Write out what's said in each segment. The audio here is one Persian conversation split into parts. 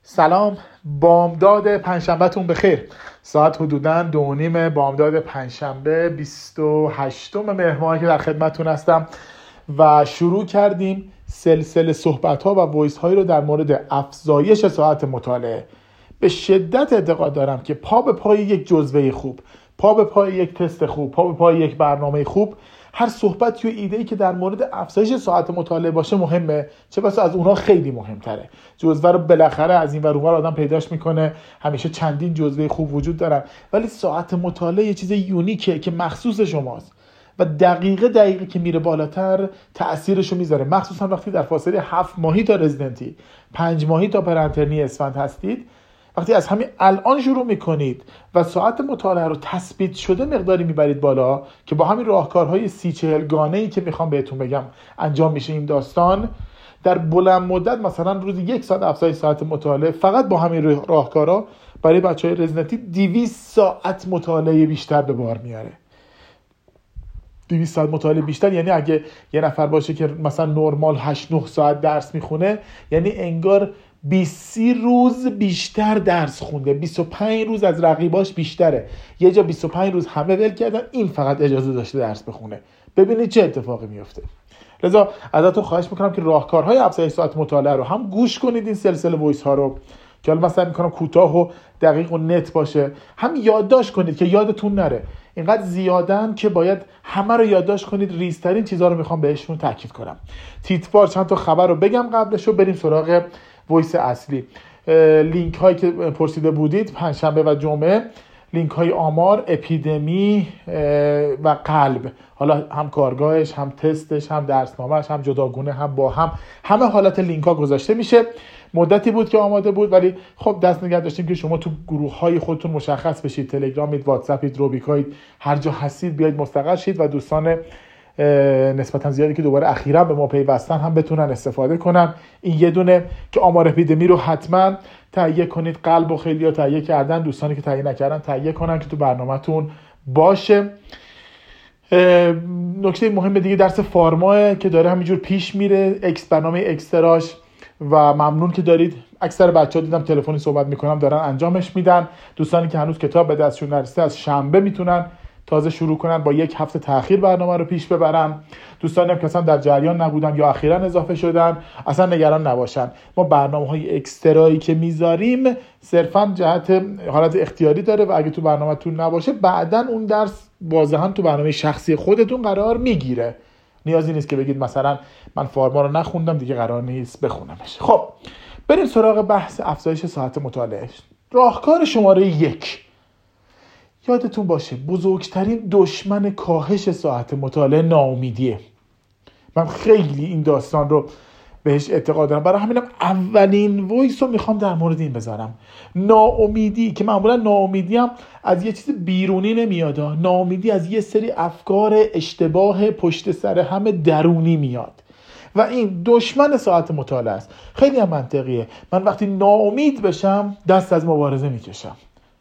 سلام، بامداد پنجشنبهتون بخیر. ساعت حدوداً 2:30 بامداد پنجشنبه 28 مهر ماه که در خدمتتون هستم و شروع کردیم سلسله صحبت‌ها و وایس هایی رو در مورد افزایش ساعت مطالعه. به شدت اعتقاد دارم که پا به پای یک جزوه خوب، پا به پای یک تست خوب، پا به پای یک برنامه خوب، هر صحبتی و ایده‌ای که در مورد افزایش ساعت مطالعه باشه مهمه، چه بسا از اونها خیلی مهمتره. جزوه رو بالاخره از این ور اون ور آدم پیداش میکنه، همیشه چندین جزوه خوب وجود دارن، ولی ساعت مطالعه یه چیز یونیکه که مخصوص شماست و دقیقه که میره بالاتر تأثیرشو میذاره، مخصوصا وقتی در فاصله 7 ماهی تا رزیدنتی، 5 ماهی تا پرانترنی اسفند هستید. وقتی از همین الان شروع میکنید و ساعت مطالعه رو تثبیت شده مقداری میبرید بالا که با همین راهکارهای 30-40 گانه‌ای که میخوام بهتون بگم انجام میشه این داستان، در بلند مدت مثلا روزی 1 ساعت افزایش ساعت مطالعه فقط با همین راهکارا برای بچهای رزیدنتی 200 ساعت مطالعه بیشتر به بار میاره. 200 ساعت مطالعه بیشتر یعنی اگه یه نفر باشه که مثلا نرمال 8-9 ساعت درس میخونه، یعنی انگار 20 روز بیشتر درس خونده، 25 روز از رقیباش بیشتره. یه جا 25 روز همه ول کردن، این فقط اجازه داشته درس بخونه. ببینید چه اتفاقی میفته. لذا ازتون خواهش میکنم که راهکارهای افزایش ساعت مطالعه رو هم گوش کنید، این سلسله وایس ها رو که حالا مثلا میکنم کوتاه و دقیق و نت باشه، هم یادداشت کنید که یادتون نره. اینقدر زیادن که باید همه رو یادداشت کنید. ریزترین چیزا رو میخوام بهشون تاکید کنم. تیتروار چند تا خبر رو بگم قبلش و بریم سراغ وایس اصلی. لینک هایی که پرسیده بودید پنجشنبه و جمعه، لینک های آمار، اپیدمی و قلب، حالا هم کارگاهش، هم تستش، هم درسنامهش، هم جداگونه، هم با همه حالت لینک ها گذاشته میشه. مدتی بود که آماده بود ولی خب دست نگه داشتیم که شما تو گروه های خودتون مشخص بشید، تلگرامید، واتساپید، روبیکایید، هر جا هستید بیاید مستقر شید و دوستان نسبتا زیادی که دوباره اخیرا به ما پیوستن هم بتونن استفاده کنن. این یه دونه که آمار اپیدمی رو حتما تهیه کنید. قلب و خیلی‌ها تهیه کردن، دوستانی که تهیه نکردن تهیه کنن که تو برنامه‌تون باشه. نکته مهم دیگه درس فارما که داره همینجور پیش میره، برنامه اکستراش، و ممنون که دارید. اکثر بچه‌ها دیدم تلفنی صحبت میکنم دارن انجامش میدن. دوستانی که هنوز کتاب به دستشون نرسیده از شنبه میتونن تازه شروع کنن، با 1 هفته تأخیر برنامه رو پیش ببرن. دوستانی هم که اصلا در جریان نبودن یا اخیراً اضافه شدن اصلا نگران نباشن. ما برنامه‌های اکسترایی که میذاریم صرفاً جهت حالت اختیاری داره و اگه تو برنامه‌تون نباشه بعداً اون درس واضحاً تو برنامه شخصی خودتون قرار میگیره. نیازی نیست که بگید مثلا من فارما رو نخوندم دیگه قرار نیست بخونمش. خب بریم سراغ بحث افزایش ساعت مطالعه. راهکار شماره 1، یادتون باشه بزرگترین دشمن کاهش ساعت مطالعه ناامیدیه. من خیلی این داستان رو بهش اعتقاد دارم، برای همینم اولین وایس رو میخوام در مورد این بذارم. ناامیدی که معمولا ناامیدی هم از یه چیز بیرونی نمیاد، ناامیدی از یه سری افکار اشتباه پشت سر همه درونی میاد و این دشمن ساعت مطالعه است. خیلی هم منطقیه. من وقتی ناامید بشم دست از مبارزه میکشم،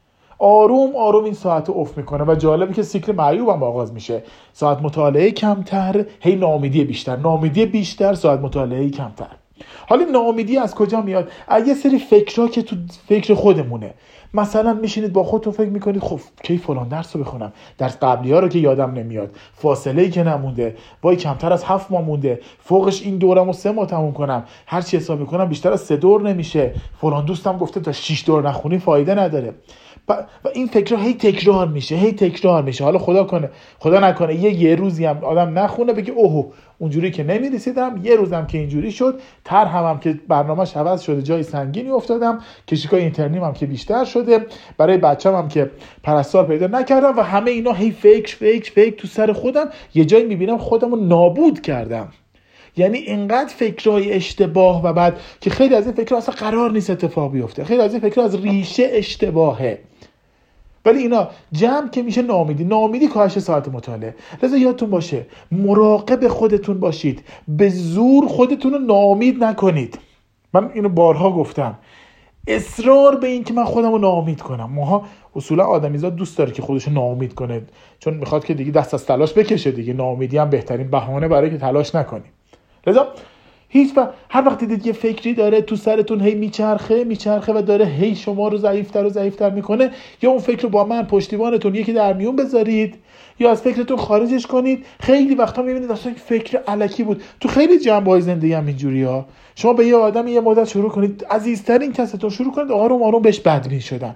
آروم آروم این ساعت رو افت میکنه و جالبه که سیکل معیوب هم آغاز میشه. ساعت مطالعه کمتر، هی ناامیدی بیشتر، ناامیدی بیشتر، ساعت مطالعه کمتر. حالا ناامیدی از کجا میاد؟ از یه سری فکرها که تو فکر خودمونه. مثلا میشینید با خودتون فکر میکنید خب کی فلان درس رو بخونم، درس قبلی ها رو که یادم نمیاد، فاصله‌ای که نمونده، وای کمتر از 7 ماه مونده، فوقش این دورمو 3 ماه تموم کنم، هر چی حساب میکنم بیشتر از 3 دور نمیشه، فلان دوستم گفته تا 6 دور نخونی فایده نداره. و این فکرها هی تکرار میشه. حالا خدا نکنه یه روزی هم آدم نخونه بگه اوه اونجوری که نمیرسیدم، یه روزم که اینجوری شد، هم که برنامه‌اش عوض شده، جای سنگینی افتادم، کشیکای اینترنیم هم که بیشتر شده، برای بچه‌م هم که پرستار پیدا نکردم و همه اینا هی فکر تو سر خودم. یه جایی میبینم خودمو نابود کردم. یعنی اینقدر فکرهای اشتباه و بعد که خیلی از این فکرها اصلا قرار نیست اتفاق بیفته، خیلی از این فکرها از ریشه اشتباهه، ولی اینا جمع که میشه ناامیدی کاهش ساعت مطالعه. لذا یادتون باشه مراقب خودتون باشید، به زور خودتون رو ناامید نکنید. من اینو بارها گفتم، اصرار به این که من خودم رو ناامید کنم. ماها اصولا آدمیزاد دوست داره که خودش رو ناامید کنه، چون میخواد که دیگه دست از تلاش بکشه دیگه. ناامیدی هم بهترین بهانه برای که تلاش نکنیم. لذا هیچ وقت هر وقت دیدید یه فکری داره تو سرتون هی میچرخه و داره هی شما رو ضعیفتر میکنه، یا اون فکر رو با من پشتیبانتون یکی در میون بذارید یا از فکرتون خارجش کنید. خیلی وقتا میبینید اصلا این فکر الکی بود. تو خیلی جنبه‌های زندگی هم اینجوریه. شما به یه آدم یه مدت شروع کنید، عزیزترین کستون شروع کنید آروم بهش بدبین شدن،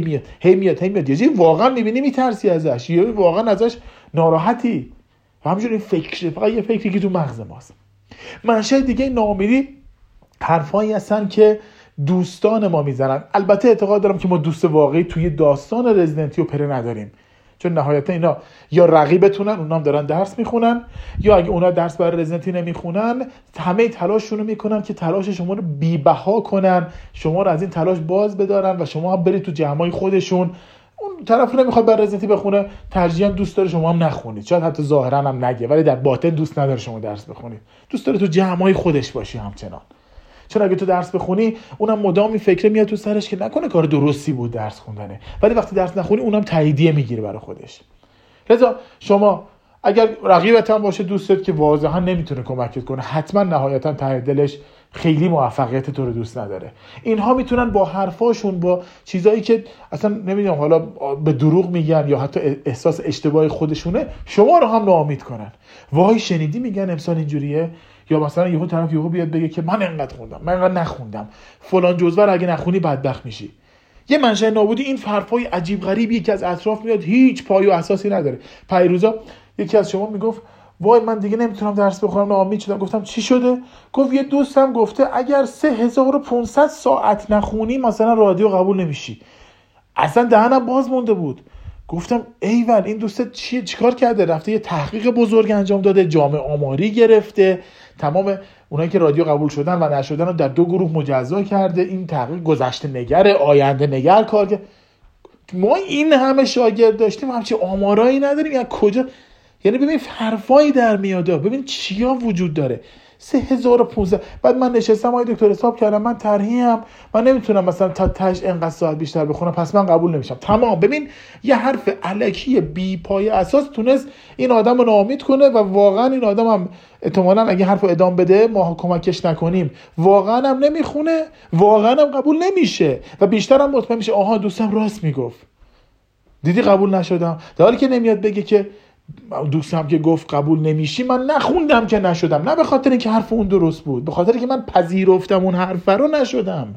هی میاد یه جایی واقعا میبینی میترسی ازش، یا واقعا ازش ناراحتی. همینجوری این فکر فقط یه فکری که تو مغز ماست. منشأ دیگه ناامیدی حرفایی هستن که دوستان ما میزنن. البته اعتقاد دارم که ما دوست واقعی توی داستان رزیدنت ایول پره نداریم، چون نهایتا اینا یا رقیبتونن، اونا هم دارن درس میخونن، یا اگه اونا درس برای رزیدنتی نمیخونن همه تلاششون رو میکنن که تلاش شما رو بی‌بها کنن، شما رو از این تلاش باز بدارن و شما هم برید تو جمعای خودشون. اون طرف نمیخواد برای رزیدنتی بخونه، ترجیحاً دوست داره شما هم نخونید، شاید حتی ظاهرا هم نگه ولی در باطن دوست نداره شما درس بخونید، دوست داره تو جمعای خودش باشی همچنان. چون اگه تو درس بخونی اونم مدام این فکر میاد تو سرش که نکنه کار درستی بود درس خوندنه، ولی وقتی درس نخونی اونم تاییدیه میگیره برای خودش. لذا شما اگر رقیبت هم باشه دوستت که واضحا نمیتونه کمکت کنه، حتما نهایتا ته دلش خیلی موفقیت تو رو دوست نداره. اینها میتونن با حرفاشون، با چیزایی که اصلا نمیدونم حالا به دروغ میگن یا حتی احساس اشتباه خودشونه، شما رو هم ناامید کنن. وای شنیدی میگن امسال اینجوریه، یا مثلا یهو طرف بیاد بگه که من انقدر خوندم، من انقدر نخوندم، فلان جزوه رو اگه نخونی بدبخت میشی. یه منشأ نابودی این حرفای عجیب غریبی که از اطراف میاد هیچ پایه و اساسی نداره. پیروزا یکی از شما میگفت وای من دیگه نمیتونم درس بخونم، ناامید شدم. گفتم چی شده؟ گفت یه دوستم گفته اگر 3500 ساعت نخونی مثلا رادیو قبول نمیشی. اصلا دهنم باز مونده بود. گفتم ایول این دوستت چیکار کرده؟ رفته یه تحقیق بزرگ انجام داده، جامعه آماری گرفته، تمام اونایی که رادیو قبول شدن و نشدن رو در 2 گروه مجزا کرده. این تحقیق گذشته نگر، آینده نگر کار کرد. ما این همه شاگرد داشتیم همچی آمارایی نداریم، یعنی کجا؟ یعنی ببین حرفایی در میاد، ببین چیا وجود داره. 3500. بعد من نشستم آقای دکتر حساب کردم، من طرحیم، من نمیتونم مثلا تا تاش انقدر ساعت بیشتر بخونم، پس من قبول نمیشم. تمام. ببین یه حرف الکی بی پایه اساس تونست این آدمو ناامید کنه و واقعا این آدم هم احتمالاً اگه حرفو ادامه بده ما کمکش نکنیم واقعا هم نمیخونه، واقعا هم قبول نمیشه و بیشتر هم مطمئن میشه آها دوستم راست میگفت، دیدی قبول نشدم. در حالی که نمیاد بگه که دوستم که گفت قبول نمیشی من نخوندم که نشدم، نه به خاطر اینکه حرف اون درست بود، به خاطر اینکه من پذیرفتم اون حرف رو نشدم.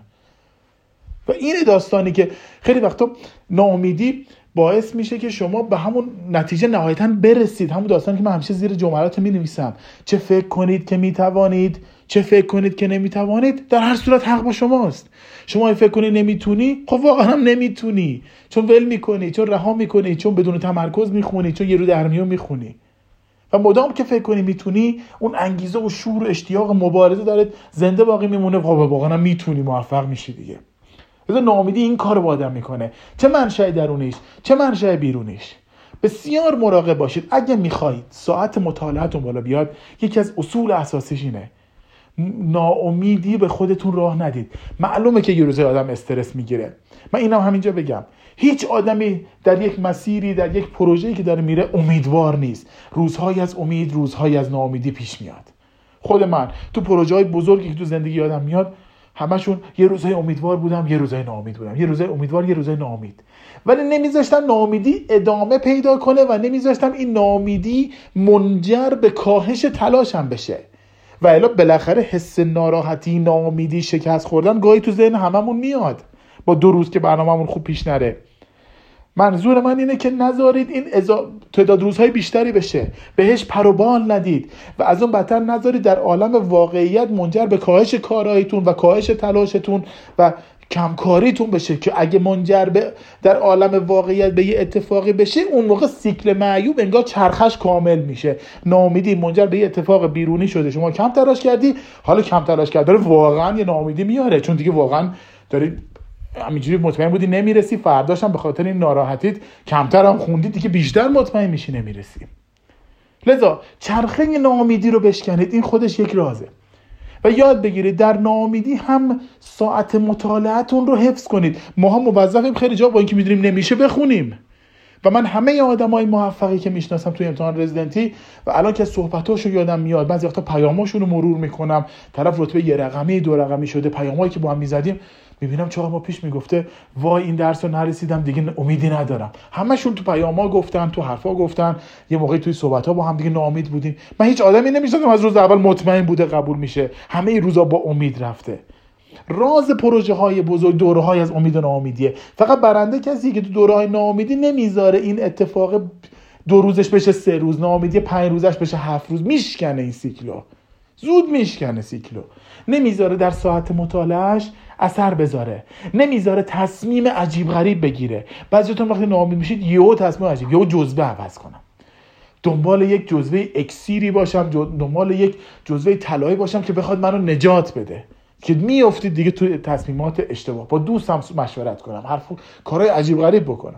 و این داستانی که خیلی وقتا ناامیدی باعث میشه که شما به همون نتیجه نهایتاً برسید، همون داستانی که من همیشه زیر جملات می‌نویسم، چه فکر کنید که میتوانید، چه فکر کنید که نمیتوانید، در هر صورت حق با شماست. شما فکر کنی نمیتونی، خب واقعا هم نمیتونی، چون ول میکنی، چون رها میکنی، چون بدون تمرکز میخونی، چون یه رو در میون میخونی. و مدام که فکر کنی میتونی، اون انگیزه و شور و اشتیاق مبارزه داره زنده باقی میمونه، واقعا هم میتونی، موفق میشی دیگه. لذا ناامیدی این کارو با آدم میکنه، چه منشأ درونیش چه منشأ بیرونیش. بسیار مراقب باشید. اگه میخواید ساعت مطالعه‌تون بالا بیاد، یکی از اصول اساسیش اینه ناامیدی به خودتون راه ندید. معلومه که یه روزای آدم استرس میگیره، من اینم همینجا بگم، هیچ آدمی در یک مسیری، در یک پروژه‌ای که داره میره امیدوار نیست. روزهایی از امید، روزهایی از ناامیدی پیش میاد. خود من تو پروژه‌های بزرگی که تو زندگی آدم میاد، همشون یه روزای امیدوار بودم، یه روزای ناامید بودم، یه روزای امیدوار، یه روزای ناامید. ولی نمیذاشتم ناامیدی ادامه پیدا کنه و نمیذاشتم این ناامیدی منجر به کاهش تلاشم بشه. و الا بالاخره حس ناراحتی، ناامیدی، شکست خوردن گاهی تو ذهن هممون میاد با 2 روز که برنامه‌مون خوب پیش نره. منظور من اینه که نذارید این تعداد روزهای بیشتری بشه، بهش پر و بال ندید و از اون بدتر نذارید در عالم واقعیت منجر به کاهش کارهایتون و کاهش تلاشتون و کمکاریتون بشه، که اگه منجر به در عالم واقعیت به یه اتفاقی بشه، اون موقع سیکل معیوب انگار چرخش کامل میشه. ناامیدی منجر به یه اتفاق بیرونی شده، شما کم تلاش کردی، حالا کم تلاش کردن واقعا یه ناامیدی میاره، چون دیگه واقعا داری همینجوری مطمئن بودی نمیرسی، فرداش هم به خاطر این ناراحتیت کمتر هم خوندی، دیگه بیشتر مطمئن میشی نمیرسی. لذا چرخه ناامیدی رو بشکنید، این خودش یک رازه. و یاد بگیرید در ناامیدی هم ساعت مطالعه‌تون رو حفظ کنید. ما هم موظفیم خیلی جا با اینکه میدونیم نمیشه بخونیم. و من همه آدمای موفقی که میشناسم توی امتحان رزیدنتی و الان که صحبتاشو یادم میاد، بعضی وقتا پیاماشون رو مرور میکنم، طرف رتبه 1 رقمی 2 رقمی شده، پیامایی که با هم میزدیم میبینم 4 ماه پیش میگفته وای این درس رو نرسیدم دیگه امیدی ندارم. همشون تو پیاما گفتن، تو حرفا گفتن، یه موقعی توی صحبت‌ها با هم دیگه ناامید بودیم. من هیچ آدمی نمی‌شناسم از روز اول مطمئن بوده قبول میشه، همه روزا با امید رفته. راز پروژه های بزرگ دوره های از امید و ناامیدیه. فقط برنده کسی که تو دوره های ناامیدی نمیذاره این اتفاق 2 روزش بشه 3 روز، ناامیدی 5 روزش بشه 7 روز. میشکنه این سیکلو، زود میشکنه سیکلو. نمیذاره در ساعت مطالعهش اثر بذاره، نمیذاره تصمیم عجیب غریب بگیره. بعضیتون وقتی ناامید میشید یهو تصمیم عجیب، یهو جزوه عوض کنم، دنبال یک جزوه اکسیری باشم، دنبال یک جزوه طلایی باشم که بخواد منو نجات بده، که میافتید دیگه توی تصمیمات اشتباه. با دوستم مشورت کنم، کارهای عجیب غریب بکنم.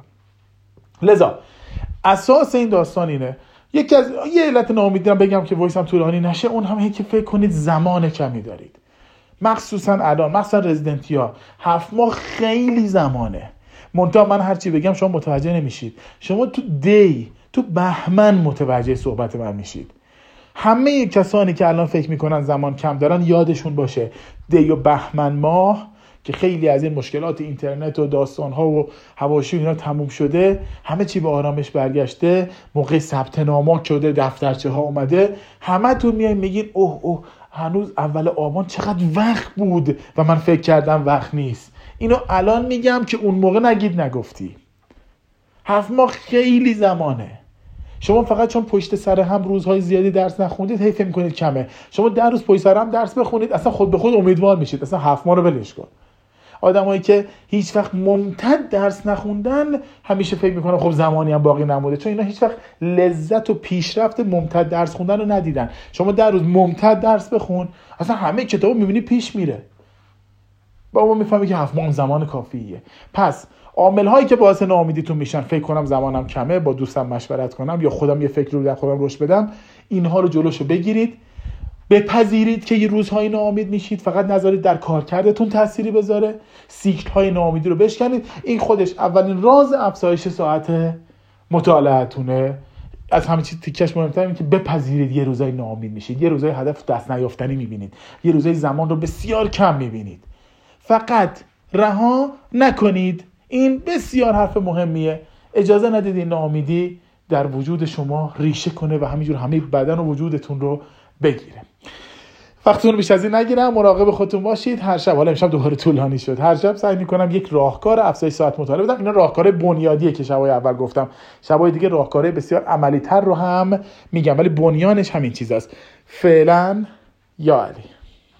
لذا اساس این داستان اینه. یه علت ناامیدی هم بگم که وایسم طولانی نشه، اون هم که فکر کنید زمان کمی دارید، مخصوصا الان، مخصوصا رزیدنتیا 7 ماه خیلی زمانه. منتها من هرچی بگم شما متوجه نمیشید. شما تو بهمن متوجه صحبت من میشید. همه کسانی که الان فکر میکنن زمان کم دارن یادشون باشه دی و بهمن ماه که خیلی از این مشکلات اینترنت و داستانها و حواشی اینا تموم شده، همه چی به آرامش برگشته، موقع ثبت نامه شده، دفترچه ها اومده، همه تون میایین میگین اوه هنوز اول آبان چقدر وقت بود و من فکر کردم وقت نیست. اینو الان میگم که اون موقع نگید نگفتی. 7 ماه خیلی زمانه. شما فقط چون پشت سر هم روزهای زیادی درس نخوندید هی فکر می‌کنید کمه. شما 10 روز پشت سر هم درس بخونید اصلا خود به خود امیدوار میشید، اصلا 7 ماه رو ولش کن. آدمایی که هیچ وقت ممتد درس نخوندن همیشه فکر میکنن خب زمانی هم باقی نمونده، چون اینا هیچ وقت لذت و پیشرفت ممتد درس خوندن رو ندیدن. شما 10 روز ممتد درس بخون، اصلا همه کتابو میبینی پیش میره. با ما میفهمی که 7 ماه زمان کافیه. پس عامل هایی که باعث ناامیدیتون میشن، فکر کنم زمانم کمه، با دوستم مشورت کنم یا خودم یه فکر رو در خودم روش بدم، اینها رو جلوشو بگیرید. بپذیرید که یه روزهای ناامید میشید، فقط نذارید در کارکردتون تأثیری بذاره. سیکل های ناامیدی رو بشکنید. این خودش اولین راز افزایش ساعت مطالعه‌تونه. از همه چیز تیکش مهمتر اینه که بپذیرید یه روزای ناامید میشید، یه روزای هدف دست نیافتنی میبینید، یه روزای زمان رو بسیار کم میبینید. فقط رها نکنید. این بسیار حرف مهمیه. اجازه ندید این ناامیدی در وجود شما ریشه کنه و همینجور همه بدن و وجودتون رو بگیره. وقتتون بیش از این نگیرم. مراقب خودتون باشید. هر شب، حالا امشب دوباره طولانی شد، هر شب سعی میکنم یک راهکار افزایش ساعت مطالعه بدم. اینا راهکار بنیادیه که شبای اول گفتم. شبای دیگه راهکارهای بسیار عملی تر رو هم میگم، ولی بنیانش همین چیزاست. فعلا یا علی.